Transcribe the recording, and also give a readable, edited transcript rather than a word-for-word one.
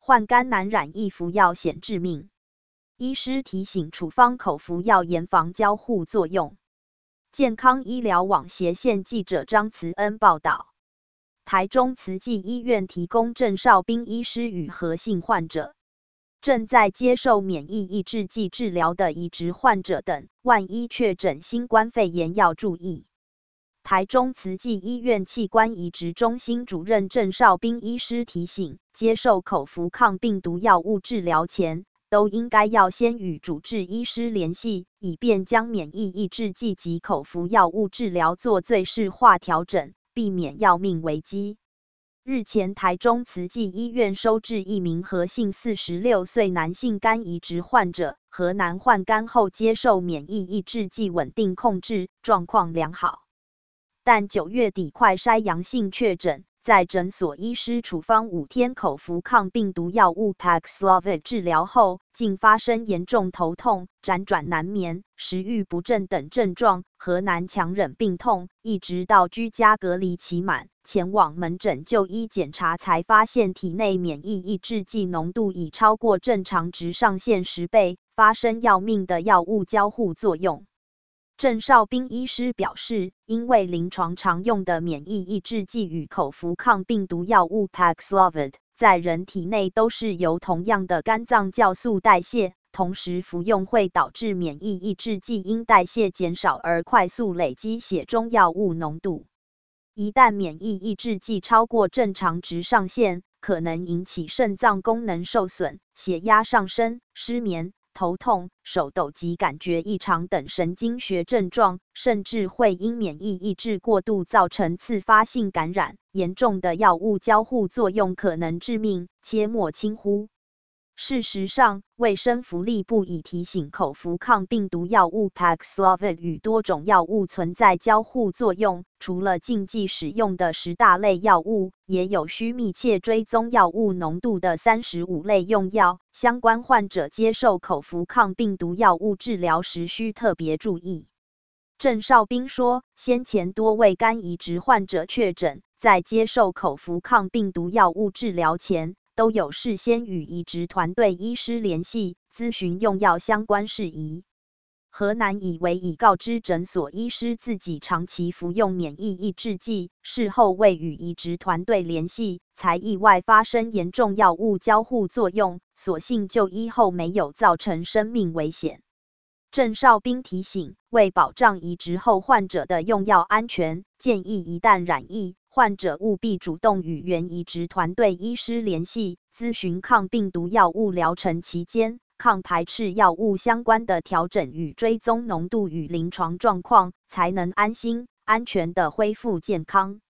患肝难染疫服药显致命。医师提醒处方口服药严防交互作用。健康医疗网斜线记者张慈恩报道。台中慈济医院提供郑少斌医师与何姓患者正在接受免疫抑制剂治疗的移植患者等，万一确诊新冠肺炎要注意。台中慈济医院器官移植中心主任郑少斌医师提醒，接受口服抗病毒药物治疗前，都应该要先与主治医师联系，以便将免疫抑制剂及口服药物治疗做最适化调整，避免要命危机。日前，台中慈济医院收治一名何姓46岁男性肝移植患者，何男换肝后接受免疫抑制剂稳定控制，状况良好。但9月底快筛阳性确诊，在诊所医师处方5天口服抗病毒药物 Paxlovid 治疗后，竟发生严重头痛、辗转难眠、食欲不振等症状。何男强忍病痛，一直到居家隔离期满，前往门诊就医检查，才发现体内免疫抑制剂浓度已超过正常值上限10倍，发生要命的药物交互作用。郑少斌医师表示，因为临床常用的免疫抑制剂与口服抗病毒药物 Paxlovid 在人体内都是由同样的肝脏酵素代谢，同时服用会导致免疫抑制剂因代谢减少而快速累积血中药物浓度。一旦免疫抑制剂超过正常值上限，可能引起肾脏功能受损、血压上升、失眠、头痛、手抖及感觉异常等神经学症状，甚至会因免疫抑制过度造成次发性感染，严重的药物交互作用可能致命，切莫轻忽。事实上，卫生福利部已提醒，口服抗病毒药物 Paxlovid 与多种药物存在交互作用，除了禁忌使用的10大类药物，也有需密切追踪药物浓度的35类用药，相关患者接受口服抗病毒药物治疗时需特别注意。郑少斌说，先前多位肝移植患者确诊，在接受口服抗病毒药物治疗前，都有事先与移植团队医师联系，咨询用药相关事宜。何男以为已告知诊所医师自己长期服用免疫抑制剂，事后未与移植团队联系，才意外发生严重药物交互作用，所幸就医后没有造成生命危险。郑少斌提醒，为保障移植后患者的用药安全，建议一旦染疫，患者务必主动与原移植团队医师联系，咨询抗病毒药物疗程期间抗排斥药物相关的调整与追踪浓度与临床状况，才能安心安全地恢复健康。